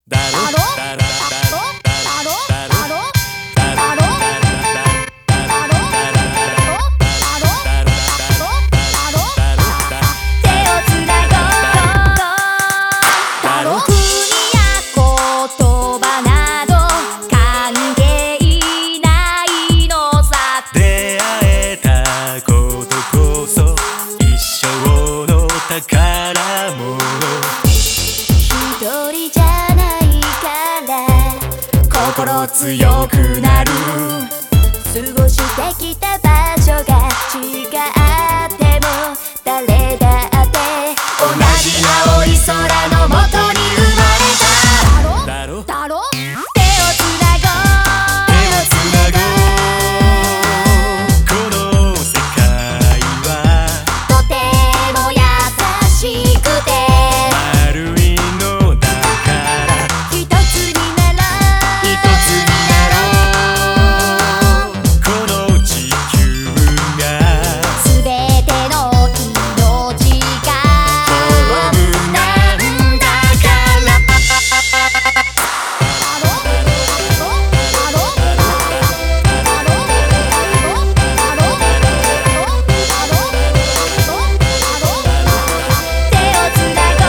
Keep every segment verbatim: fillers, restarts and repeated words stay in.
だろだろだろだろだろ宝物一人じゃないから心強くなる過ごしてきた場所が違っても誰だって同じ青い空のもとに生まれただろだろ手をつなごう手をつなごうこの世界はとても優しくて丸いのだから一つになろう一つになろうこの地球がすべての命がホームなんだから手をつなご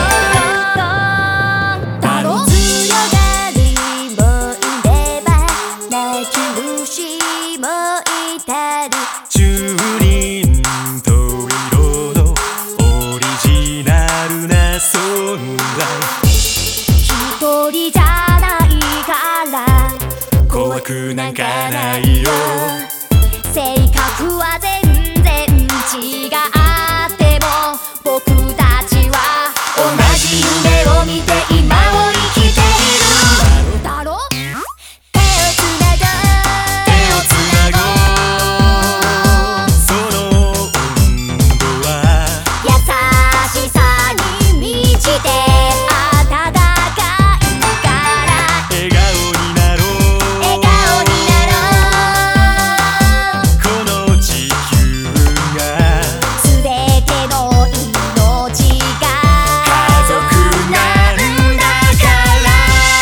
うだろ強がりもいれば泣き虫もいたりチューリンと色のオリジナルな存在一人じゃないから怖くなんかないよ性格は全然違っても僕たちは同じ夢を見て今を生きているだろ手をつなごう手をつなごうその温度は優しさに満ちて温かいから笑顔になろう笑顔になろうこの地球がすべての命が家族なんだから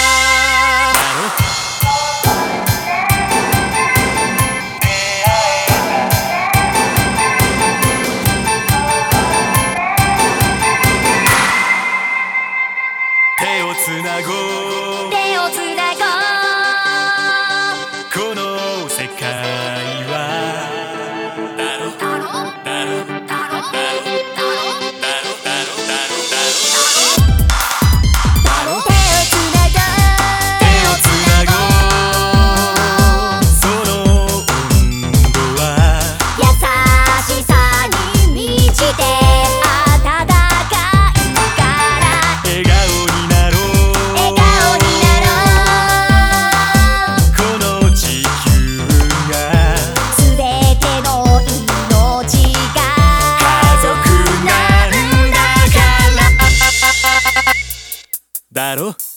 手をつなごう手をつなごうこの世界はだろだろだろだろだろだろだろだろだろ手をつなごう手をつなごうその温度は優しさに満ちて温かいから笑顔になろう笑顔になろうこの地球がすべての命が家族なんだからだろ